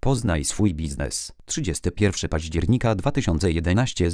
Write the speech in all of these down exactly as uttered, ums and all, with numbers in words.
Poznaj swój biznes. trzydziestego pierwszego października dwa tysiące jedenastego.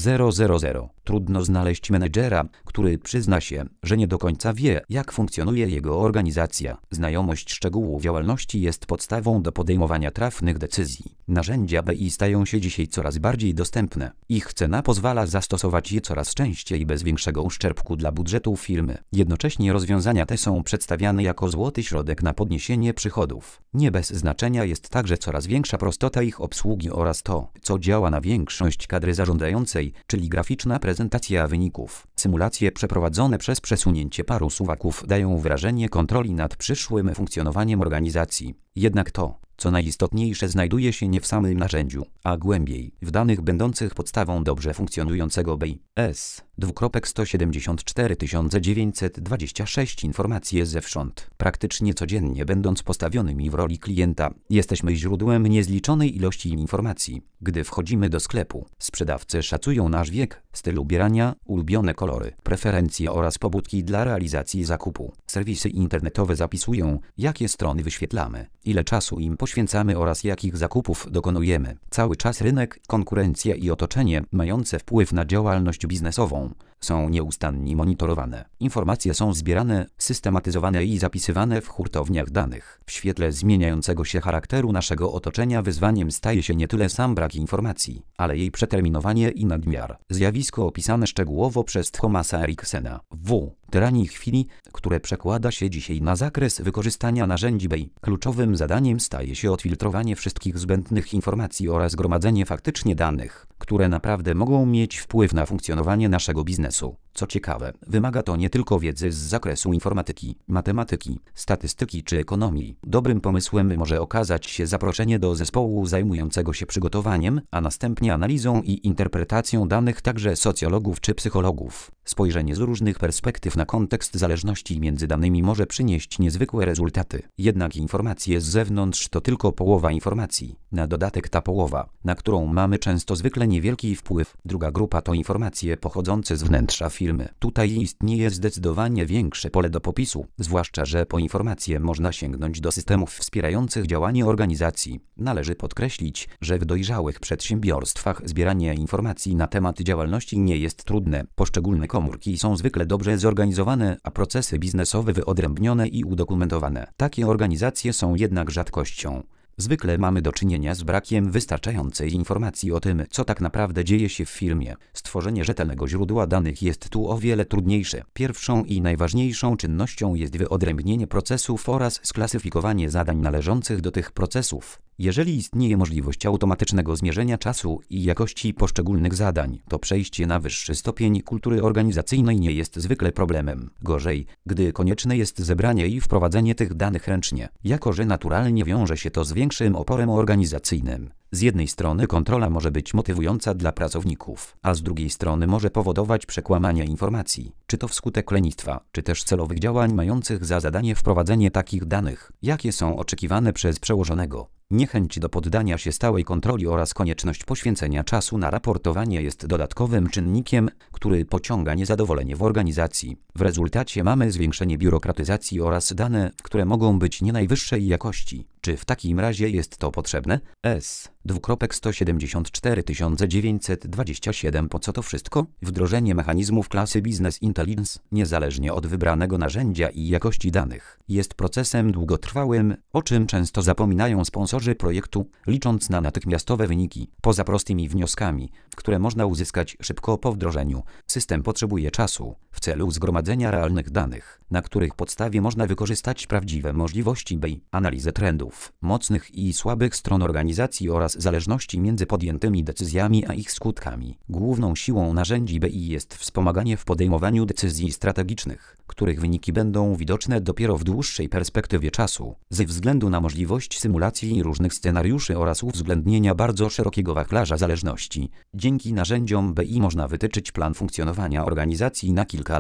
Trudno znaleźć menedżera, który przyzna się, że nie do końca wie, jak funkcjonuje jego organizacja. Znajomość szczegółów działalności jest podstawą do podejmowania trafnych decyzji. Narzędzia B I stają się dzisiaj coraz bardziej dostępne. Ich cena pozwala zastosować je coraz częściej bez większego uszczerbku dla budżetu firmy. Jednocześnie rozwiązania te są przedstawiane jako złoty środek na podniesienie przychodów. Nie bez znaczenia jest także coraz większa prostota ich obsługi oraz to, co działa na większość kadry zarządzającej, czyli graficzna prezentacja wyników. Symulacje przeprowadzone przez przesunięcie paru suwaków dają wrażenie kontroli nad przyszłym funkcjonowaniem organizacji. Jednak to, co najistotniejsze, znajduje się nie w samym narzędziu, a głębiej w danych będących podstawą dobrze funkcjonującego B I S. sto siedemdziesiąt cztery tysiące dziewięćset dwadzieścia sześć informacje zewsząd. Praktycznie codziennie będąc postawionymi w roli klienta, jesteśmy źródłem niezliczonej ilości informacji. Gdy wchodzimy do sklepu, sprzedawcy szacują nasz wiek, styl ubierania, ulubione kolory, preferencje oraz pobudki dla realizacji zakupu. Serwisy internetowe zapisują, jakie strony wyświetlamy, ile czasu im poświęcamy oraz jakich zakupów dokonujemy. Cały czas rynek, konkurencja i otoczenie mające wpływ na działalność biznesową są nieustannie monitorowane. Informacje są zbierane, systematyzowane i zapisywane w hurtowniach danych. W świetle zmieniającego się charakteru naszego otoczenia wyzwaniem staje się nie tyle sam brak informacji, ale jej przeterminowanie i nadmiar. Zjawisko opisane szczegółowo przez Thomasa Eriksena w tyranii chwili, które przekłada się dzisiaj na zakres wykorzystania narzędzi B I. Kluczowym zadaniem staje się odfiltrowanie wszystkich zbędnych informacji oraz gromadzenie faktycznie danych, które naprawdę mogą mieć wpływ na funkcjonowanie naszego biznesu. Co ciekawe, wymaga to nie tylko wiedzy z zakresu informatyki, matematyki, statystyki czy ekonomii. Dobrym pomysłem może okazać się zaproszenie do zespołu zajmującego się przygotowaniem, a następnie analizą i interpretacją danych także socjologów czy psychologów. Spojrzenie z różnych perspektyw na kontekst zależności między danymi może przynieść niezwykłe rezultaty. Jednak informacje z zewnątrz to tylko połowa informacji. Na dodatek ta połowa, na którą mamy często zwykle niewielki wpływ. Druga grupa to informacje pochodzące z wnętrza firmy. Tutaj istnieje zdecydowanie większe pole do popisu, zwłaszcza że po informacje można sięgnąć do systemów wspierających działanie organizacji. Należy podkreślić, że w dojrzałych przedsiębiorstwach zbieranie informacji na temat działalności nie jest trudne. Poszczególne komórki są zwykle dobrze zorganizowane, a procesy biznesowe wyodrębnione i udokumentowane. Takie organizacje są jednak rzadkością. Zwykle mamy do czynienia z brakiem wystarczającej informacji o tym, co tak naprawdę dzieje się w firmie. Stworzenie rzetelnego źródła danych jest tu o wiele trudniejsze. Pierwszą i najważniejszą czynnością jest wyodrębnienie procesów oraz sklasyfikowanie zadań należących do tych procesów. Jeżeli istnieje możliwość automatycznego zmierzenia czasu i jakości poszczególnych zadań, to przejście na wyższy stopień kultury organizacyjnej nie jest zwykle problemem. Gorzej, gdy konieczne jest zebranie i wprowadzenie tych danych ręcznie, jako że naturalnie wiąże się to z większym oporem organizacyjnym. Z jednej strony kontrola może być motywująca dla pracowników, a z drugiej strony może powodować przekłamanie informacji, czy to wskutek lenistwa, czy też celowych działań mających za zadanie wprowadzenie takich danych, jakie są oczekiwane przez przełożonego. Niechęć do poddania się stałej kontroli oraz konieczność poświęcenia czasu na raportowanie jest dodatkowym czynnikiem, który pociąga niezadowolenie w organizacji. W rezultacie mamy zwiększenie biurokratyzacji oraz dane, które mogą być nie najwyższej jakości. Czy w takim razie jest to potrzebne? S. sto siedemdziesiąt cztery tysiące dziewięćset dwadzieścia siedem. Po co to wszystko? Wdrożenie mechanizmów klasy Business Intelligence, niezależnie od wybranego narzędzia i jakości danych, jest procesem długotrwałym, o czym często zapominają sponsorzy projektu, licząc na natychmiastowe wyniki. Poza prostymi wnioskami, które można uzyskać szybko po wdrożeniu, system potrzebuje czasu w celu zgromadzenia realnych danych, na których podstawie można wykorzystać prawdziwe możliwości B I, analizę trendów, mocnych i słabych stron organizacji oraz zależności między podjętymi decyzjami a ich skutkami. Główną siłą narzędzi B I jest wspomaganie w podejmowaniu decyzji strategicznych, których wyniki będą widoczne dopiero w dłuższej perspektywie czasu, ze względu na możliwość symulacji różnych scenariuszy oraz uwzględnienia bardzo szerokiego wachlarza zależności. Dzięki narzędziom B I można wytyczyć plan funkcjonowania organizacji na kilka lat.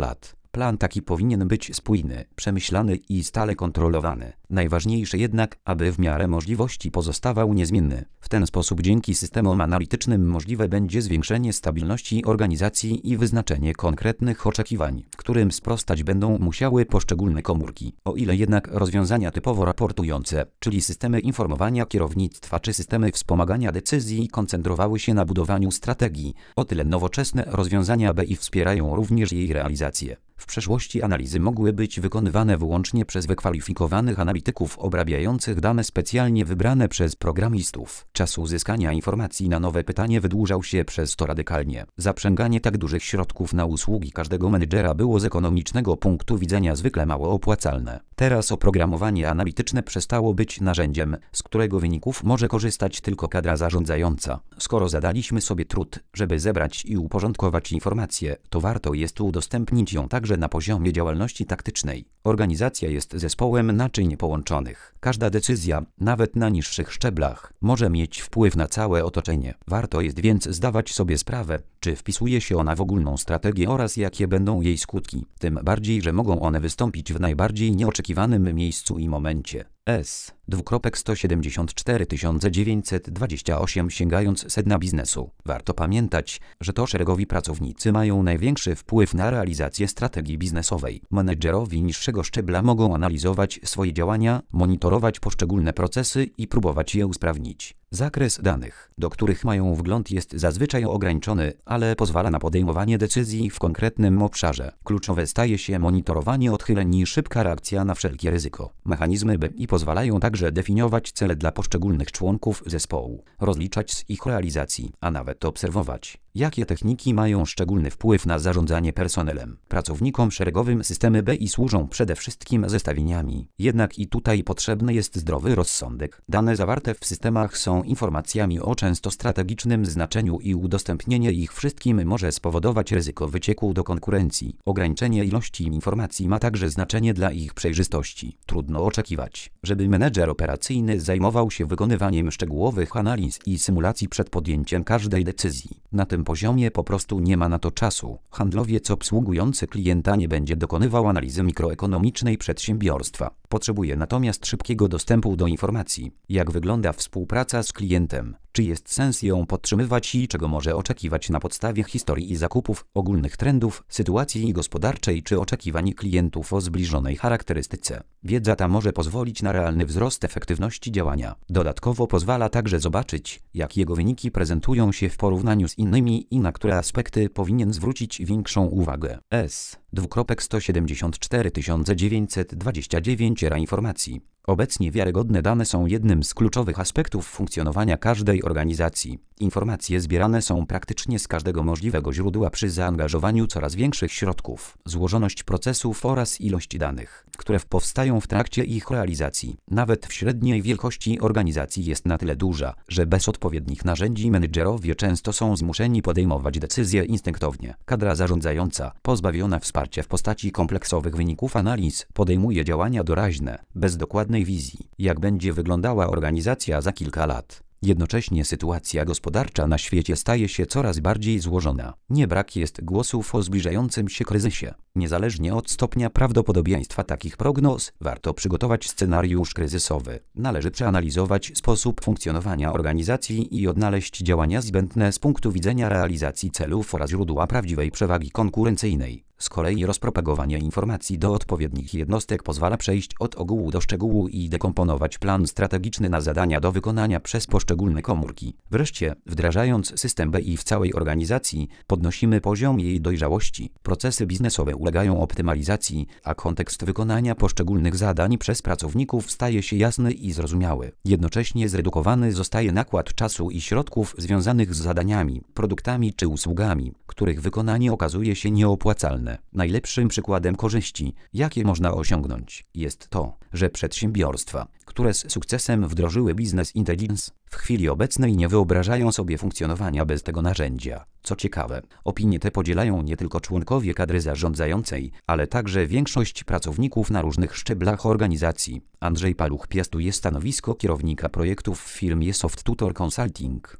Plan taki powinien być spójny, przemyślany i stale kontrolowany. Najważniejsze jednak, aby w miarę możliwości pozostawał niezmienny. W ten sposób dzięki systemom analitycznym możliwe będzie zwiększenie stabilności organizacji i wyznaczenie konkretnych oczekiwań, którym sprostać będą musiały poszczególne komórki. O ile jednak rozwiązania typowo raportujące, czyli systemy informowania kierownictwa czy systemy wspomagania decyzji koncentrowały się na budowaniu strategii, o tyle nowoczesne rozwiązania B I wspierają również jej realizację. W przeszłości analizy mogły być wykonywane wyłącznie przez wykwalifikowanych analityków obrabiających dane specjalnie wybrane przez programistów. Czas uzyskania informacji na nowe pytanie wydłużał się przez to radykalnie. Zaprzęganie tak dużych środków na usługi każdego menedżera było z ekonomicznego punktu widzenia zwykle mało opłacalne. Teraz oprogramowanie analityczne przestało być narzędziem, z którego wyników może korzystać tylko kadra zarządzająca. Skoro zadaliśmy sobie trud, żeby zebrać i uporządkować informacje, to warto jest udostępnić ją także na poziomie działalności taktycznej. Organizacja jest zespołem naczyń połączonych. Każda decyzja, nawet na niższych szczeblach, może mieć wpływ na całe otoczenie. Warto jest więc zdawać sobie sprawę, czy wpisuje się ona w ogólną strategię oraz jakie będą jej skutki. Tym bardziej, że mogą one wystąpić w najbardziej nieoczekiwanym miejscu i momencie. S. sto siedemdziesiąt cztery tysiące dziewięćset dwadzieścia osiem Sięgając sedna biznesu. Warto pamiętać, że to szeregowi pracownicy mają największy wpływ na realizację strategii biznesowej. Menedżerowie niższego szczebla mogą analizować swoje działania, monitorować poszczególne procesy i próbować je usprawnić. Zakres danych, do których mają wgląd, jest zazwyczaj ograniczony, ale pozwala na podejmowanie decyzji w konkretnym obszarze. Kluczowe staje się monitorowanie odchyleń i szybka reakcja na wszelkie ryzyko. Mechanizmy B I pozwalają także definiować cele dla poszczególnych członków zespołu, rozliczać z ich realizacji, a nawet obserwować, jakie techniki mają szczególny wpływ na zarządzanie personelem. Pracownikom szeregowym systemy B I służą przede wszystkim zestawieniami. Jednak i tutaj potrzebny jest zdrowy rozsądek. Dane zawarte w systemach są informacjami o często strategicznym znaczeniu i udostępnienie ich wszystkim może spowodować ryzyko wycieku do konkurencji. Ograniczenie ilości informacji ma także znaczenie dla ich przejrzystości. Trudno oczekiwać, żeby menedżer operacyjny zajmował się wykonywaniem szczegółowych analiz i symulacji przed podjęciem każdej decyzji. Na tym poziomie po prostu nie ma na to czasu. Handlowiec obsługujący klienta nie będzie dokonywał analizy mikroekonomicznej przedsiębiorstwa. Potrzebuje natomiast szybkiego dostępu do informacji, jak wygląda współpraca z klientem, czy jest sens ją podtrzymywać i czego może oczekiwać na podstawie historii i zakupów, ogólnych trendów, sytuacji gospodarczej czy oczekiwań klientów o zbliżonej charakterystyce. Wiedza ta może pozwolić na realny wzrost efektywności działania. Dodatkowo pozwala także zobaczyć, jak jego wyniki prezentują się w porównaniu z innymi i na które aspekty powinien zwrócić większą uwagę. S. sto siedemdziesiąt cztery tysiące dziewięćset dwadzieścia dziewięć Era informacji. Obecnie wiarygodne dane są jednym z kluczowych aspektów funkcjonowania każdej organizacji. Informacje zbierane są praktycznie z każdego możliwego źródła przy zaangażowaniu coraz większych środków, złożoność procesów oraz ilość danych, które powstają w trakcie ich realizacji. Nawet w średniej wielkości organizacji jest na tyle duża, że bez odpowiednich narzędzi menedżerowie często są zmuszeni podejmować decyzje instynktownie. Kadra zarządzająca, pozbawiona wsparcia w postaci kompleksowych wyników analiz, podejmuje działania doraźne, bez dokładnej wizji, jak będzie wyglądała organizacja za kilka lat. Jednocześnie sytuacja gospodarcza na świecie staje się coraz bardziej złożona. Nie brak jest głosów o zbliżającym się kryzysie. Niezależnie od stopnia prawdopodobieństwa takich prognoz, warto przygotować scenariusz kryzysowy. Należy przeanalizować sposób funkcjonowania organizacji i odnaleźć działania zbędne z punktu widzenia realizacji celów oraz źródła prawdziwej przewagi konkurencyjnej. Z kolei rozpropagowanie informacji do odpowiednich jednostek pozwala przejść od ogółu do szczegółu i dekomponować plan strategiczny na zadania do wykonania przez poszczególne komórki. Wreszcie, wdrażając system B I w całej organizacji, podnosimy poziom jej dojrzałości. Procesy biznesowe ulegają optymalizacji, a kontekst wykonania poszczególnych zadań przez pracowników staje się jasny i zrozumiały. Jednocześnie zredukowany zostaje nakład czasu i środków związanych z zadaniami, produktami czy usługami, których wykonanie okazuje się nieopłacalne. Najlepszym przykładem korzyści, jakie można osiągnąć, jest to, że przedsiębiorstwa, które z sukcesem wdrożyły Business Intelligence, w chwili obecnej nie wyobrażają sobie funkcjonowania bez tego narzędzia. Co ciekawe, opinie te podzielają nie tylko członkowie kadry zarządzającej, ale także większość pracowników na różnych szczeblach organizacji. Andrzej Paluch piastuje stanowisko kierownika projektów w firmie SoftTutor Consulting.